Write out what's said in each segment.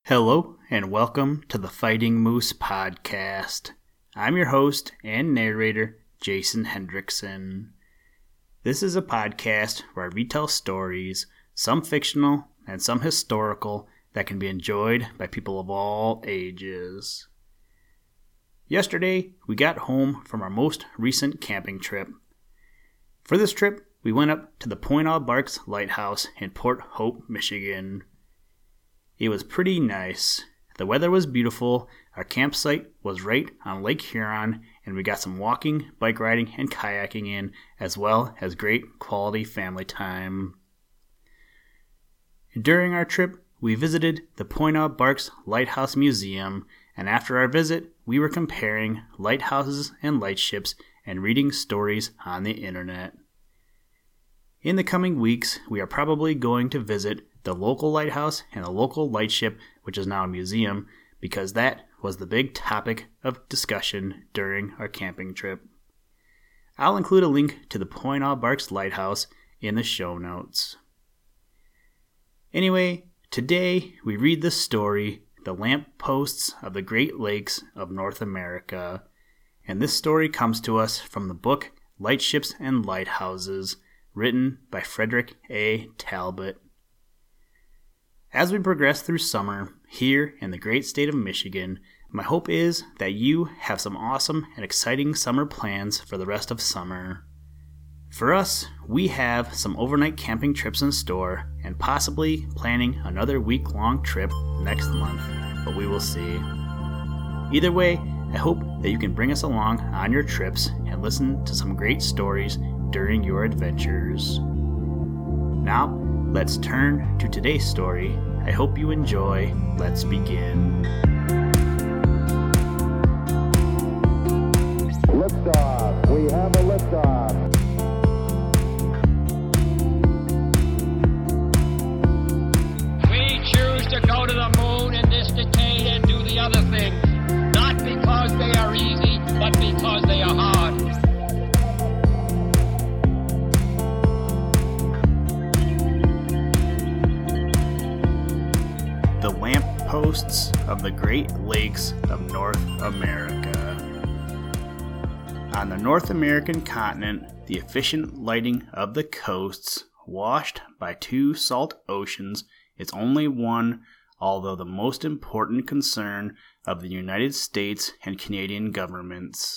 Hello, and welcome to the Fighting Moose Podcast. I'm your host and narrator, Jason Hendrickson. This is a podcast where I retell stories, some fictional and some historical, that can be enjoyed by people of all ages. Yesterday, we got home from our most recent camping trip. For this trip, we went up to the Point Aux Barques Lighthouse in Port Hope, Michigan. It was pretty nice. The weather was beautiful, our campsite was right on Lake Huron, and we got some walking, bike riding, and kayaking in, as well as great quality family time. During our trip, we visited the Point Aux Barques Lighthouse Museum, and after our visit, we were comparing lighthouses and lightships and reading stories on the internet. In the coming weeks, we are probably going to visit the local lighthouse and the local lightship, which is now a museum, because that was the big topic of discussion during our camping trip. I'll include a link to the Point Aux Barques Lighthouse in the show notes. Anyway, today we read the story, The Lamp Posts of the Great Lakes of North America, and this story comes to us from the book Lightships and Lighthouses, written by Frederick A. Talbot. As we progress through summer here in the great state of Michigan, my hope is that you have some awesome and exciting summer plans for the rest of summer. For us, we have some overnight camping trips in store and possibly planning another week-long trip next month, but we will see. Either way, I hope that you can bring us along on your trips and listen to some great stories during your adventures. Now, let's turn to today's story. I hope you enjoy. Let's begin. Liftoff. We have a liftoff. We choose to go to the moon in this decade and do the other things, not because they are easy, but because they are hard. The Lamp Posts of the Great Lakes of North America. On the North American continent, the efficient lighting of the coasts, washed by two salt oceans, is only one, although the most important concern of the United States and Canadian governments.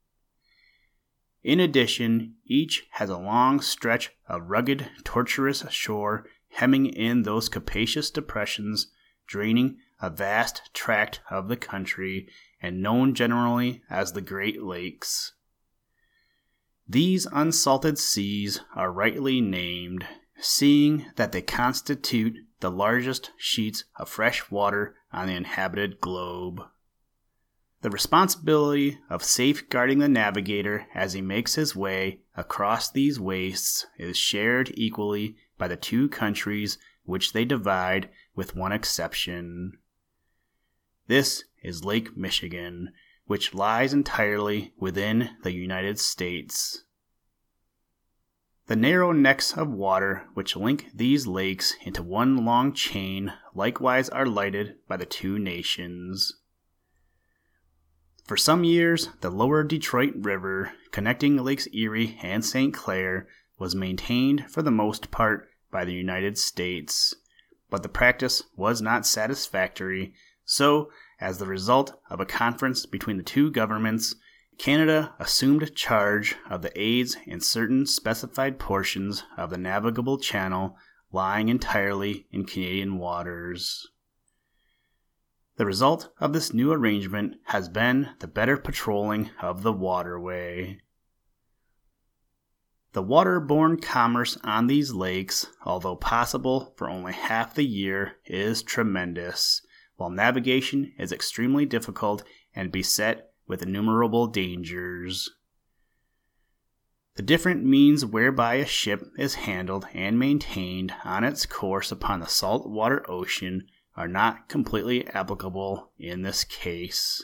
In addition, each has a long stretch of rugged, tortuous shore hemming in those capacious depressions, draining a vast tract of the country, and known generally as the Great Lakes. These unsalted seas are rightly named, seeing that they constitute the largest sheets of fresh water on the inhabited globe. The responsibility of safeguarding the navigator as he makes his way across these wastes is shared equally by the two countries which they divide, with one exception. This is Lake Michigan, which lies entirely within the United States. The narrow necks of water which link these lakes into one long chain likewise are lighted by the two nations. For some years, the lower Detroit River, connecting Lakes Erie and St. Clair, was maintained for the most part by the United States, but the practice was not satisfactory, so, as the result of a conference between the two governments, Canada assumed charge of the aids in certain specified portions of the navigable channel lying entirely in Canadian waters. The result of this new arrangement has been the better patrolling of the waterway. The waterborne commerce on these lakes, although possible for only half the year, is tremendous, while navigation is extremely difficult and beset with innumerable dangers. The different means whereby a ship is handled and maintained on its course upon the saltwater ocean are not completely applicable in this case.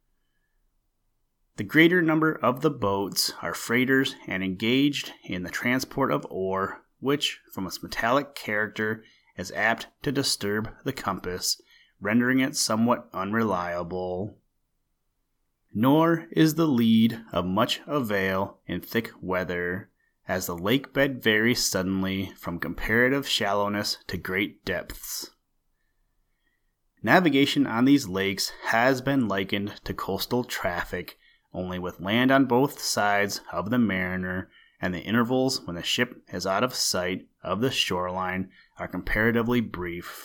The greater number of the boats are freighters and engaged in the transport of ore, which, from its metallic character, is apt to disturb the compass, rendering it somewhat unreliable. Nor is the lead of much avail in thick weather, as the lake bed varies suddenly from comparative shallowness to great depths. Navigation on these lakes has been likened to coastal traffic, only with land on both sides of the mariner, and the intervals when the ship is out of sight of the shoreline are comparatively brief.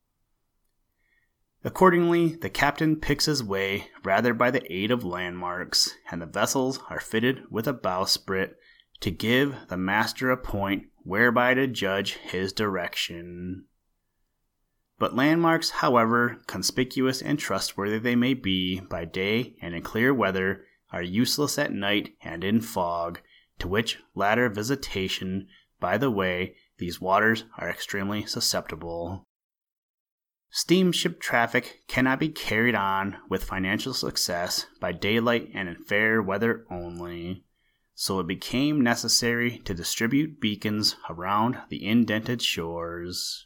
Accordingly, the captain picks his way rather by the aid of landmarks, and the vessels are fitted with a bowsprit to give the master a point whereby to judge his direction. But landmarks, however conspicuous and trustworthy they may be by day and in clear weather, are useless at night and in fog, to which latter visitation, by the way, these waters are extremely susceptible. Steamship traffic cannot be carried on with financial success by daylight and in fair weather only, so it became necessary to distribute beacons around the indented shores.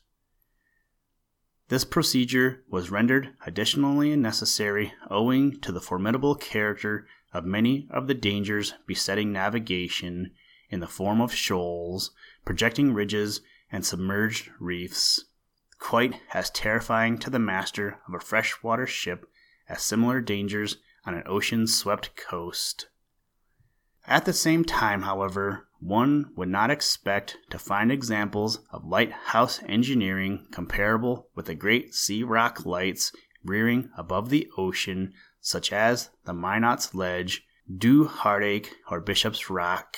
This procedure was rendered additionally necessary owing to the formidable character of many of the dangers besetting navigation in the form of shoals, projecting ridges, and submerged reefs, quite as terrifying to the master of a freshwater ship as similar dangers on an ocean-swept coast. At the same time, however, one would not expect to find examples of lighthouse engineering comparable with the great sea rock lights rearing above the ocean, such as the Minot's Ledge, Due Heartache, or Bishop's Rock.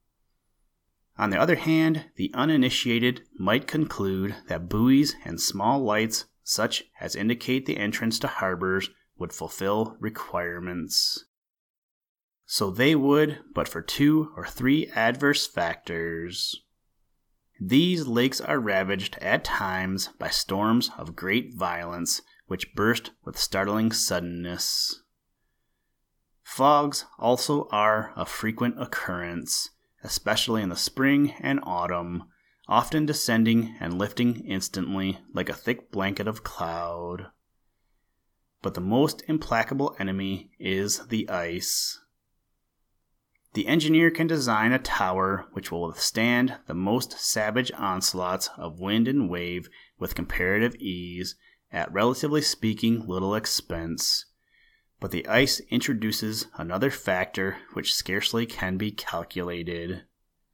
On the other hand, the uninitiated might conclude that buoys and small lights, such as indicate the entrance to harbors, would fulfill requirements. So they would, but for 2 or 3 adverse factors. These lakes are ravaged at times by storms of great violence, which burst with startling suddenness. Fogs also are of frequent occurrence, especially in the spring and autumn, often descending and lifting instantly like a thick blanket of cloud. But the most implacable enemy is the ice. The engineer can design a tower which will withstand the most savage onslaughts of wind and wave with comparative ease, at relatively speaking little expense. But the ice introduces another factor which scarcely can be calculated.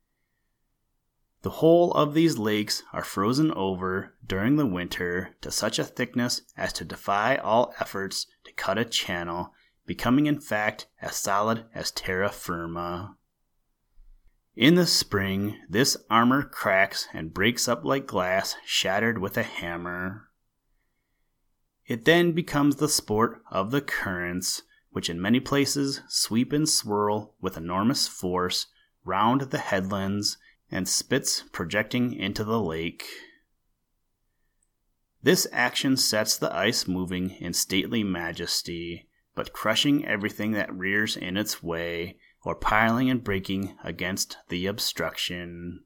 The whole of these lakes are frozen over during the winter to such a thickness as to defy all efforts to cut a channel, becoming in fact as solid as terra firma. In the spring, this armor cracks and breaks up like glass shattered with a hammer. It then becomes the sport of the currents, which in many places sweep and swirl with enormous force round the headlands and spits projecting into the lake. This action sets the ice moving in stately majesty, but crushing everything that rears in its way, or piling and breaking against the obstruction.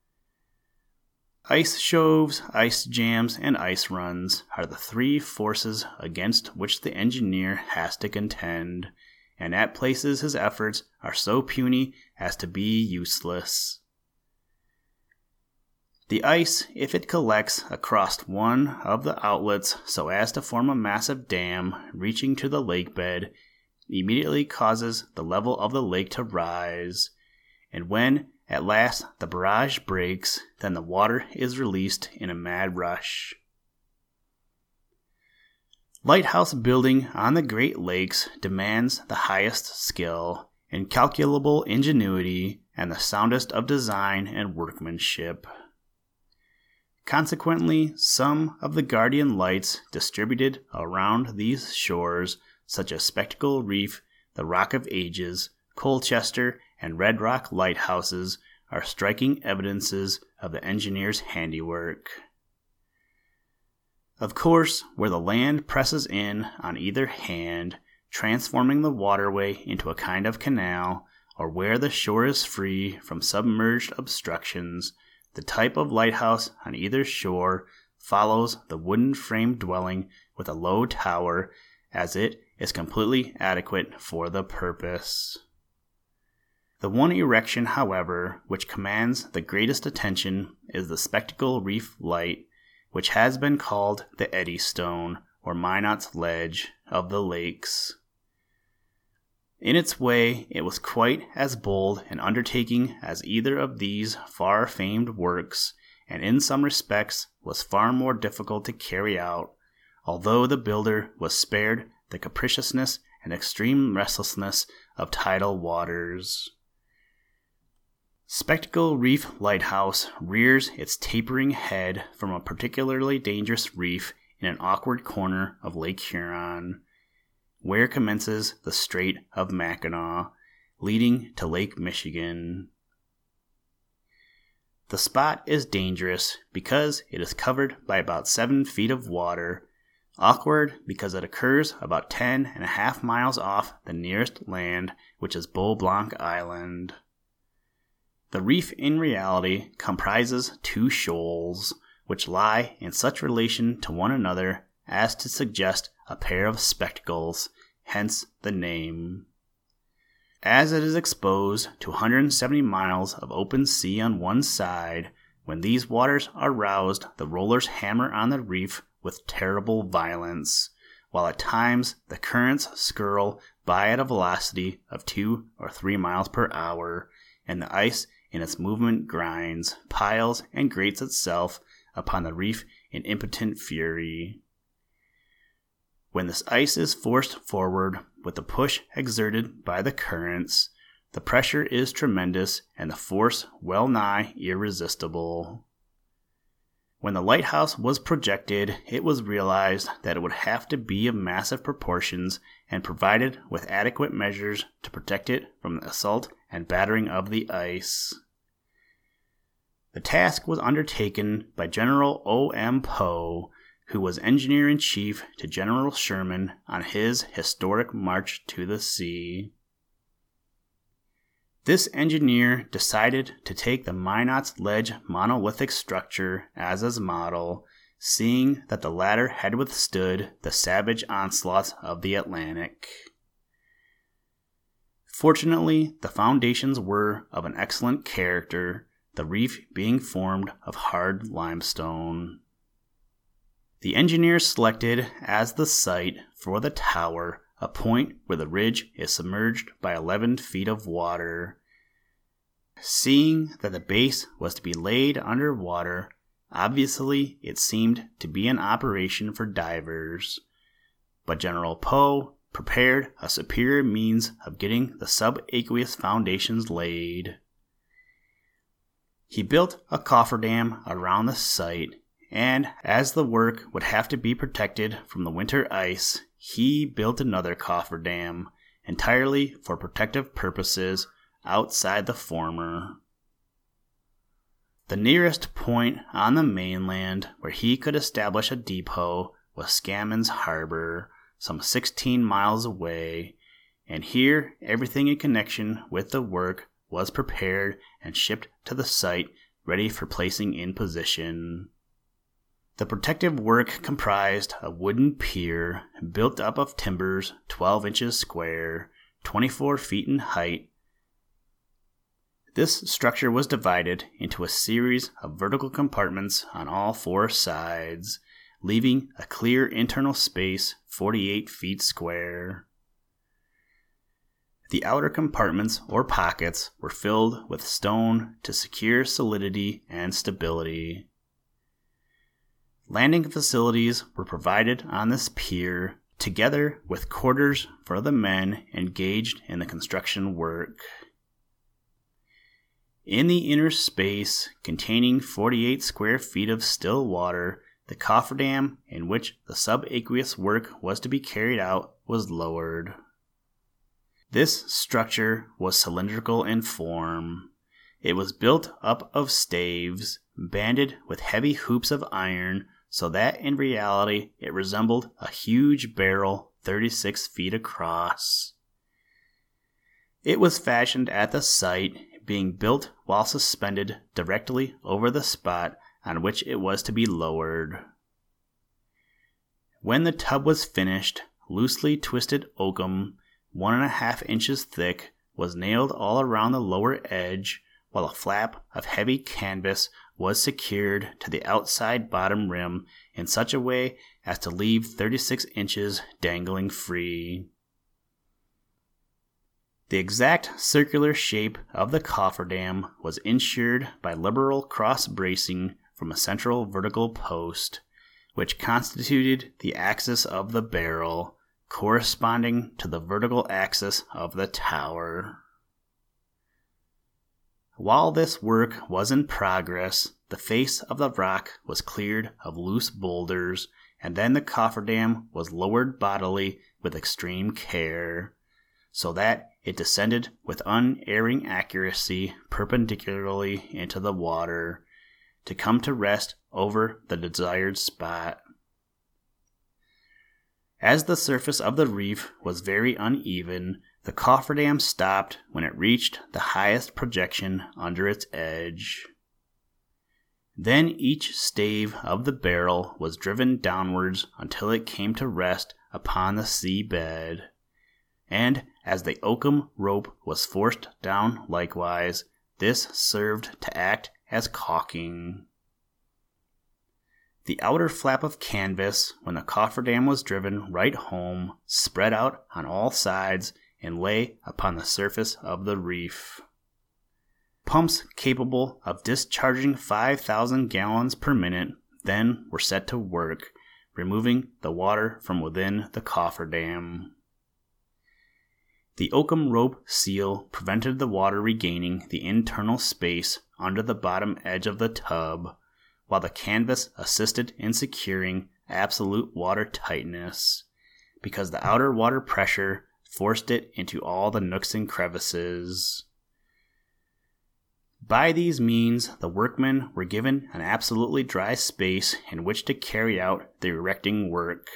Ice shoves, ice jams, and ice runs are the 3 forces against which the engineer has to contend, and at places his efforts are so puny as to be useless. The ice, if it collects across one of the outlets so as to form a massive dam reaching to the lake bed, immediately causes the level of the lake to rise, and when at last the barrage breaks, then the water is released in a mad rush. Lighthouse building on the Great Lakes demands the highest skill, incalculable ingenuity, and the soundest of design and workmanship. Consequently, some of the guardian lights distributed around these shores, such as Spectacle Reef, the Rock of Ages, Colchester, and Red Rock lighthouses, are striking evidences of the engineer's handiwork. Of course, where the land presses in on either hand, transforming the waterway into a kind of canal, or where the shore is free from submerged obstructions, the type of lighthouse on either shore, follows the wooden frame dwelling with a low tower, as it is completely adequate for the purpose. The one erection, however, which commands the greatest attention is the Spectacle Reef Light, which has been called the Eddystone, or Minot's Ledge, of the lakes. In its way, it was quite as bold an undertaking as either of these far-famed works, and in some respects was far more difficult to carry out, although the builder was spared the capriciousness and extreme restlessness of tidal waters. Spectacle Reef Lighthouse rears its tapering head from a particularly dangerous reef in an awkward corner of Lake Huron, where commences the Strait of Mackinac, leading to Lake Michigan. The spot is dangerous because it is covered by about 7 feet of water, awkward because it occurs about 10.5 miles off the nearest land, which is Beau Blanc Island. The reef in reality comprises 2 shoals, which lie in such relation to one another as to suggest a pair of spectacles, hence the name. As it is exposed to 170 miles of open sea on one side, when these waters are roused, the rollers hammer on the reef with terrible violence, while at times the currents skirl by at a velocity of 2 or 3 miles per hour, and the ice in its movement grinds, piles, and grates itself upon the reef in impotent fury. When this ice is forced forward with the push exerted by the currents, the pressure is tremendous and the force well nigh irresistible. When the lighthouse was projected, it was realized that it would have to be of massive proportions and provided with adequate measures to protect it from the assault and battering of the ice. The task was undertaken by General O.M. Poe, who was engineer-in-chief to General Sherman on his historic march to the sea. This engineer decided to take the Minot's Ledge monolithic structure as his model, seeing that the latter had withstood the savage onslaughts of the Atlantic. Fortunately, the foundations were of an excellent character, the reef being formed of hard limestone. The engineer selected as the site for the tower a point where the ridge is submerged by 11 feet of water. Seeing that the base was to be laid under water, obviously it seemed to be an operation for divers. But General Poe prepared a superior means of getting the subaqueous foundations laid. He built a cofferdam around the site, and as the work would have to be protected from the winter ice, he built another cofferdam, entirely for protective purposes, outside the former. The nearest point on the mainland where he could establish a depot was Scammons Harbor, some 16 miles away, and here everything in connection with the work was prepared and shipped to the site ready for placing in position. The protective work comprised a wooden pier built up of timbers 12 inches square, 24 feet in height. This structure was divided into a series of vertical compartments on all 4 sides, leaving a clear internal space 48 feet square. The outer compartments or pockets were filled with stone to secure solidity and stability. Landing facilities were provided on this pier, together with quarters for the men engaged in the construction work. In the inner space, containing 48 square feet of still water, the cofferdam in which the subaqueous work was to be carried out was lowered. This structure was cylindrical in form. It was built up of staves, banded with heavy hoops of iron, so that in reality it resembled a huge barrel 36 feet across. It was fashioned at the site, being built while suspended directly over the spot on which it was to be lowered. When the tub was finished, loosely twisted oakum, 1.5 inches thick, was nailed all around the lower edge, while a flap of heavy canvas was secured to the outside bottom rim in such a way as to leave 36 inches dangling free. The exact circular shape of the cofferdam was ensured by liberal cross bracing from a central vertical post, which constituted the axis of the barrel, corresponding to the vertical axis of the tower. While this work was in progress, the face of the rock was cleared of loose boulders, and then the cofferdam was lowered bodily with extreme care, so that it descended with unerring accuracy perpendicularly into the water, to come to rest over the desired spot. As the surface of the reef was very uneven, the cofferdam stopped when it reached the highest projection under its edge. Then each stave of the barrel was driven downwards until it came to rest upon the sea bed, and as the oakum rope was forced down likewise, this served to act as caulking. The outer flap of canvas, when the cofferdam was driven right home, spread out on all sides and lay upon the surface of the reef. Pumps capable of discharging 5,000 gallons per minute then were set to work, removing the water from within the cofferdam. The oakum rope seal prevented the water regaining the internal space under the bottom edge of the tub, while the canvas assisted in securing absolute water tightness, because the outer water pressure forced it into all the nooks and crevices. By these means, the workmen were given an absolutely dry space in which to carry out the erecting work.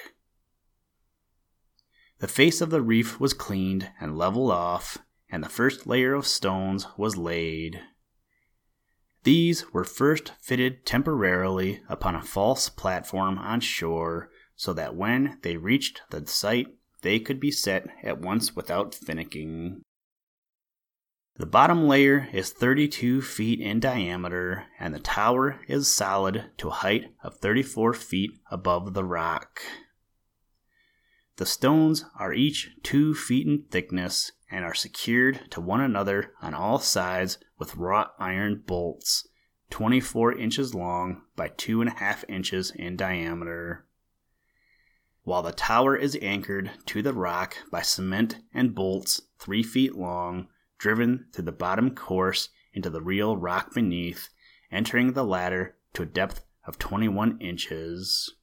The face of the reef was cleaned and leveled off, and the first layer of stones was laid. These were first fitted temporarily upon a false platform on shore, so that when they reached the site they could be set at once without finicking. The bottom layer is 32 feet in diameter, and the tower is solid to a height of 34 feet above the rock. The stones are each 2 feet in thickness and are secured to one another on all sides with wrought iron bolts, 24 inches long by 2.5 inches in diameter, while the tower is anchored to the rock by cement and bolts 3 feet long, driven through the bottom course into the real rock beneath, entering the latter to a depth of 21 inches.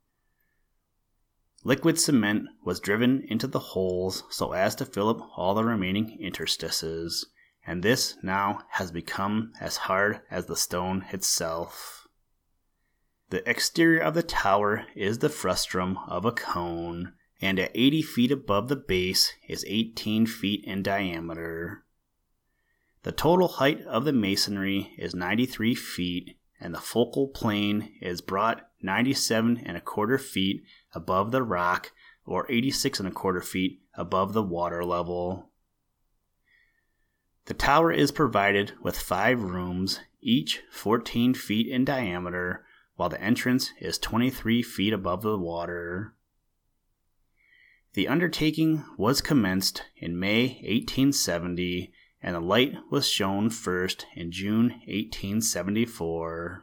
Liquid cement was driven into the holes so as to fill up all the remaining interstices, and this now has become as hard as the stone itself. The exterior of the tower is the frustum of a cone, and at 80 feet above the base is 18 feet in diameter. The total height of the masonry is 93 feet, and the focal plane is brought 97.25 feet above the rock, or 86.25 feet above the water level. The tower is provided with 5 rooms, each 14 feet in diameter, while the entrance is 23 feet above the water. The undertaking was commenced in May 1870, and the light was shown first in June 1874.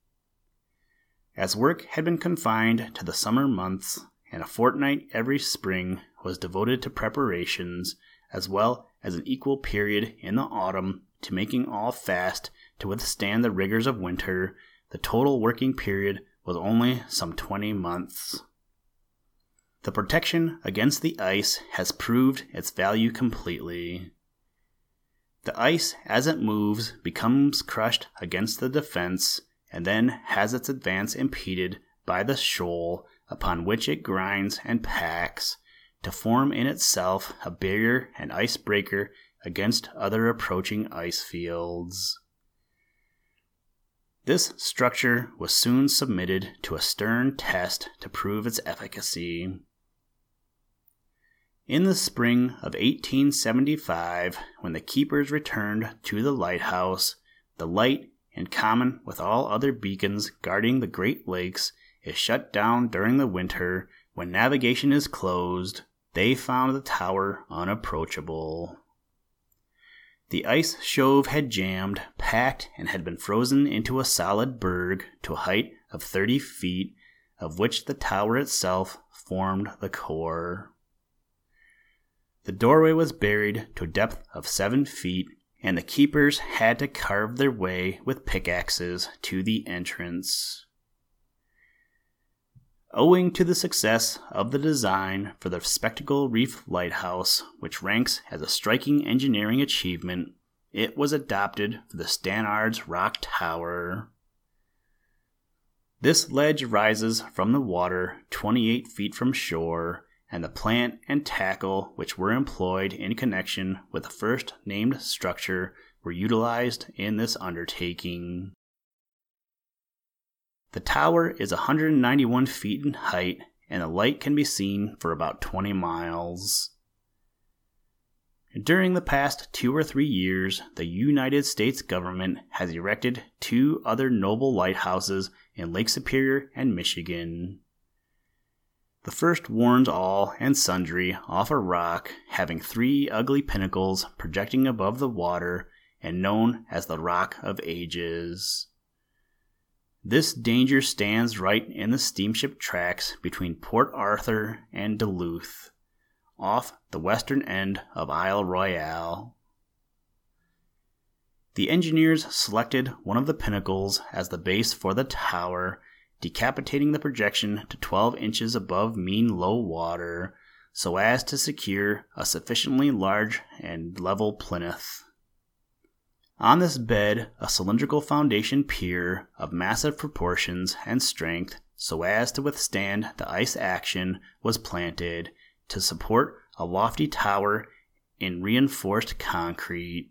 As work had been confined to the summer months, and a fortnight every spring was devoted to preparations, as well as an equal period in the autumn to making all fast to withstand the rigors of winter, the total working period was only some 20 months. The protection against the ice has proved its value completely. The ice, as it moves, becomes crushed against the defense, and then has its advance impeded by the shoal upon which it grinds and packs, to form in itself a barrier and icebreaker against other approaching ice fields. This structure was soon submitted to a stern test to prove its efficacy. In the spring of 1875, when the keepers returned to the lighthouse, the light, in common with all other beacons guarding the Great Lakes, is shut down during the winter when navigation is closed. They found the tower unapproachable. The ice shove had jammed, packed, and had been frozen into a solid berg to a height of 30 feet, of which the tower itself formed the core. The doorway was buried to a depth of 7 feet, and the keepers had to carve their way with pickaxes to the entrance. Owing to the success of the design for the Spectacle Reef Lighthouse, which ranks as a striking engineering achievement, it was adopted for the Stannard's Rock Tower. This ledge rises from the water 28 feet from shore, and the plant and tackle which were employed in connection with the first named structure were utilized in this undertaking. The tower is 191 feet in height, and the light can be seen for about 20 miles. During the past 2 or 3 years, the United States government has erected 2 other noble lighthouses in Lake Superior and Michigan. The first warns all and sundry off a rock, having 3 ugly pinnacles projecting above the water, and known as the Rock of Ages. This danger stands right in the steamship tracks between Port Arthur and Duluth, off the western end of Isle Royale. The engineers selected one of the pinnacles as the base for the tower, decapitating the projection to 12 inches above mean low water, so as to secure a sufficiently large and level plinth. On this bed, a cylindrical foundation pier of massive proportions and strength, so as to withstand the ice action, was planted to support a lofty tower in reinforced concrete.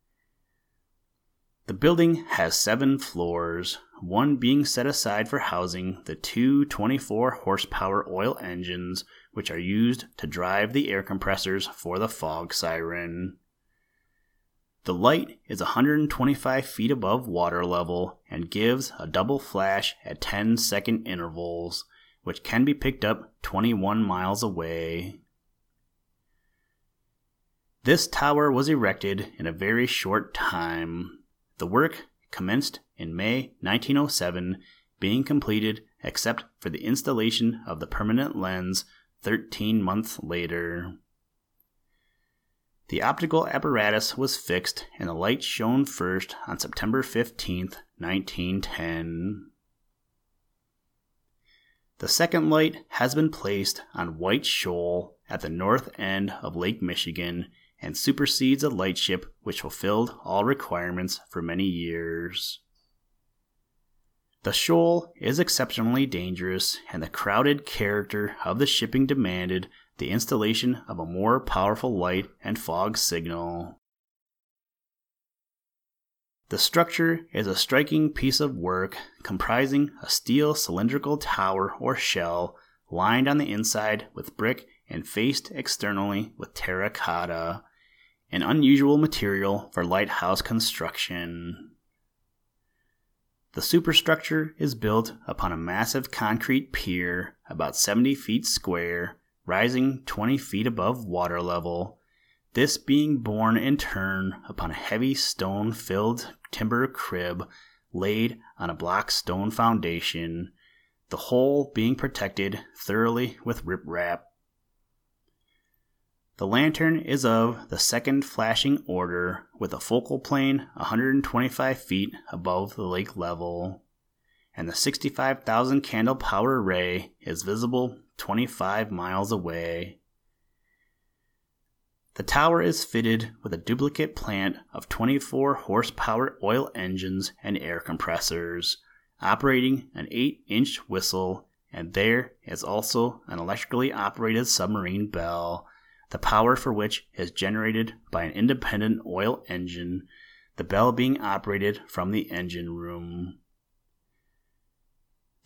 The building has 7 floors, one being set aside for housing the 2 24-horsepower oil engines which are used to drive the air compressors for the fog siren. The light is 125 feet above water level and gives a double flash at 10-second intervals, which can be picked up 21 miles away. This tower was erected in a very short time. The work commenced in May 1907, being completed except for the installation of the permanent lens 13 months later. The optical apparatus was fixed and the light shone first on September 15, 1910. The second light has been placed on White Shoal at the north end of Lake Michigan and supersedes a lightship which fulfilled all requirements for many years. The shoal is exceptionally dangerous, and the crowded character of the shipping demanded the installation of a more powerful light and fog signal. The structure is a striking piece of work comprising a steel cylindrical tower or shell lined on the inside with brick and faced externally with terracotta, an unusual material for lighthouse construction. The superstructure is built upon a massive concrete pier about 70 feet square, rising 20 feet above water level, this being borne in turn upon a heavy stone-filled timber crib laid on a block stone foundation, the whole being protected thoroughly with riprap. The lantern is of the second flashing order, with a focal plane 125 feet above the lake level, and the 65,000 candle power ray is visible 25 miles away. The tower is fitted with a duplicate plant of 24 horsepower oil engines and air compressors, operating an 8-inch whistle, and there is also an electrically operated submarine bell, the power for which is generated by an independent oil engine, the bell being operated from the engine room.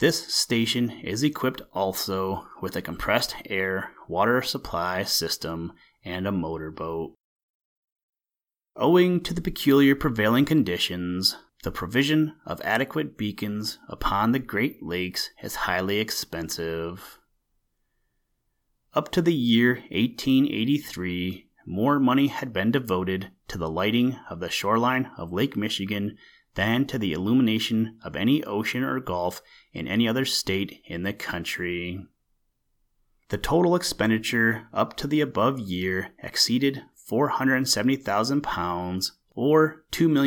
This station is equipped also with a compressed air water supply system and a motorboat. Owing to the peculiar prevailing conditions, the provision of adequate beacons upon the Great Lakes is highly expensive. Up to the year 1883, more money had been devoted to the lighting of the shoreline of Lake Michigan than to the illumination of any ocean or gulf in any other state in the country. The total expenditure up to the above year exceeded £470,000, or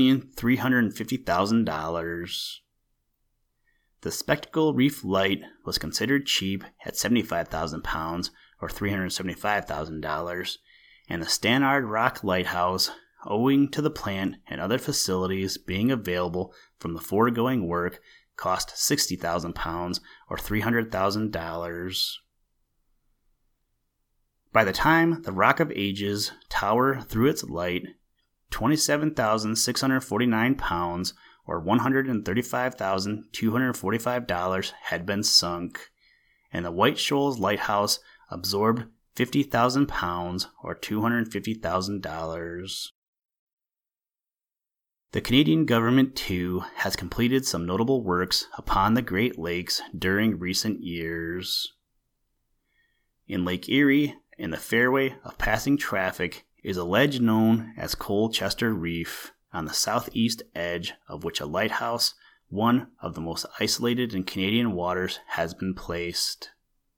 $2,350,000. The Spectacle Reef light was considered cheap at £75,000, or $375,000, and the Stannard Rock Lighthouse, owing to the plant and other facilities being available from the foregoing work, cost £60,000, or $300,000. By the time the Rock of Ages tower threw its light, 27,649 pounds, or $135,245 had been sunk, and the White Shoals Lighthouse absorbed 50,000 pounds, or $250,000. The Canadian government, too, has completed some notable works upon the Great Lakes during recent years. In Lake Erie, in the fairway of passing traffic, is a ledge known as Colchester Reef, on the southeast edge of which a lighthouse, one of the most isolated in Canadian waters, has been placed.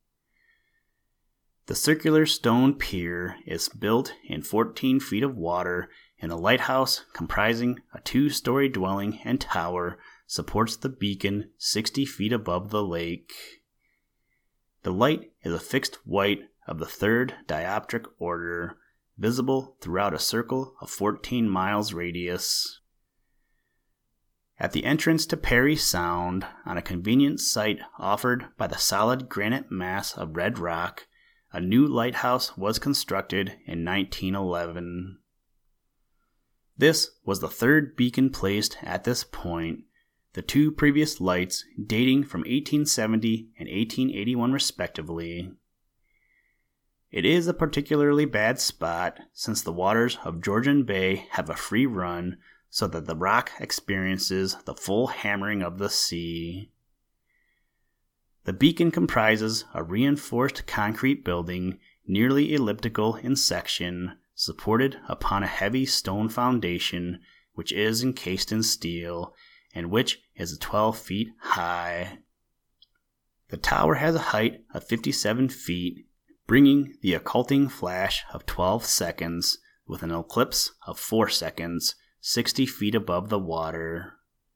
The circular stone pier is built in 14 feet of water, and the lighthouse, comprising a 2-story dwelling and tower, supports the beacon 60 feet above the lake. The light is a fixed white of the 3rd dioptric order, visible throughout a circle of 14 miles radius. At the entrance to Parry Sound, on a convenient site offered by the solid granite mass of red rock, a new lighthouse was constructed in 1911. This was the 3rd beacon placed at this point, the 2 previous lights dating from 1870 and 1881 respectively. It is a particularly bad spot since the waters of Georgian Bay have a free run, so that the rock experiences the full hammering of the sea. The beacon comprises a reinforced concrete building, nearly elliptical in section, supported upon a heavy stone foundation, which is encased in steel, and which is 12 feet high. The tower has a height of 57 feet, bringing the occulting flash of 12 seconds, with an eclipse of 4 seconds, 60 feet above the water.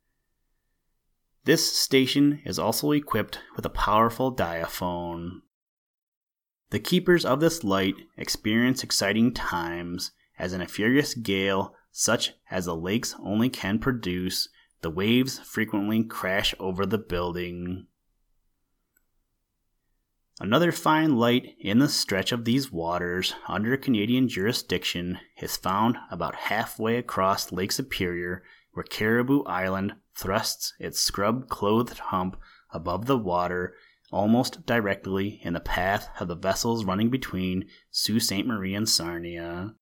This station is also equipped with a powerful diaphone. The keepers of this light experience exciting times, as in a furious gale such as the lakes only can produce, the waves frequently crash over the building. Another fine light in the stretch of these waters under Canadian jurisdiction is found about halfway across Lake Superior, where Caribou Island thrusts its scrub-clothed hump above the water almost directly in the path of the vessels running between Sault Ste. Marie and Sarnia.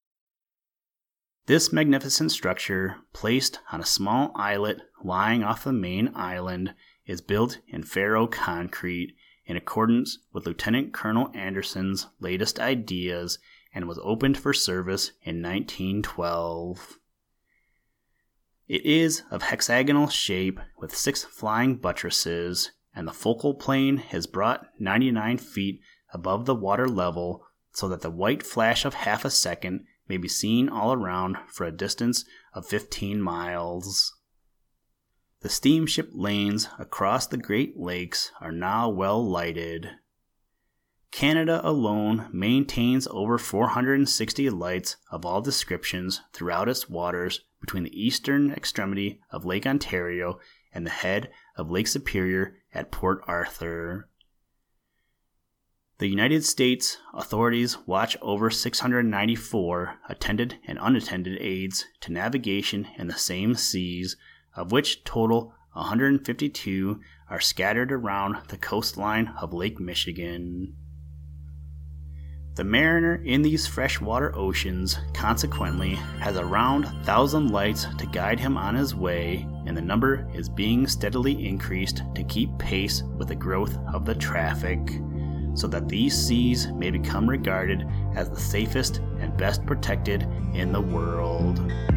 This magnificent structure, placed on a small islet lying off the main island, is built in Faro concrete in accordance with Lieutenant Colonel Anderson's latest ideas, and was opened for service in 1912. It is of hexagonal shape with 6 flying buttresses, and the focal plane is brought 99 feet above the water level, so that the white flash of half a second may be seen all around for a distance of 15 miles. The steamship lanes across the Great Lakes are now well lighted. Canada alone maintains over 460 lights of all descriptions throughout its waters between the eastern extremity of Lake Ontario and the head of Lake Superior at Port Arthur. The United States authorities watch over 694 attended and unattended aids to navigation in the same seas, of which total 152 are scattered around the coastline of Lake Michigan. The mariner in these freshwater oceans, consequently, has around 1,000 lights to guide him on his way, and the number is being steadily increased to keep pace with the growth of the traffic, so that these seas may become regarded as the safest and best protected in the world.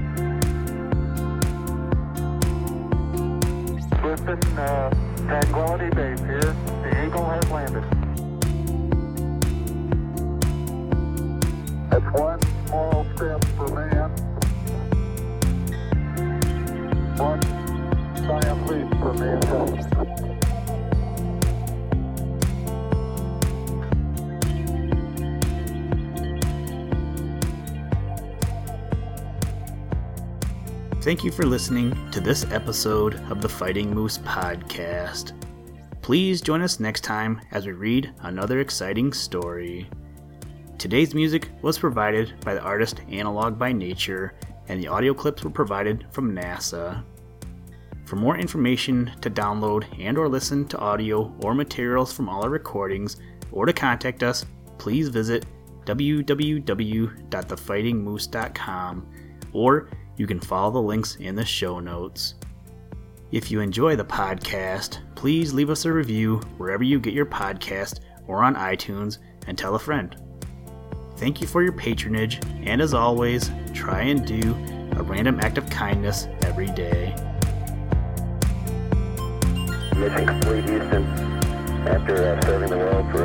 Listen, Tranquility Base here. The Eagle has landed. That's one small step for man, one giant leap for mankind. Thank you for listening to this episode of the Fighting Moose Podcast. Please join us next time as we read another exciting story. Today's music was provided by the artist Analog by Nature, and the audio clips were provided from NASA. For more information to download and or listen to audio or materials from all our recordings, or to contact us, please visit www.thefightingmoose.com, or you can follow the links in the show notes. If you enjoy the podcast, please leave us a review wherever you get your podcast or on iTunes, and tell a friend. Thank you for your patronage, and as always, try and do a random act of kindness every day. Mission complete, Houston. After serving the world for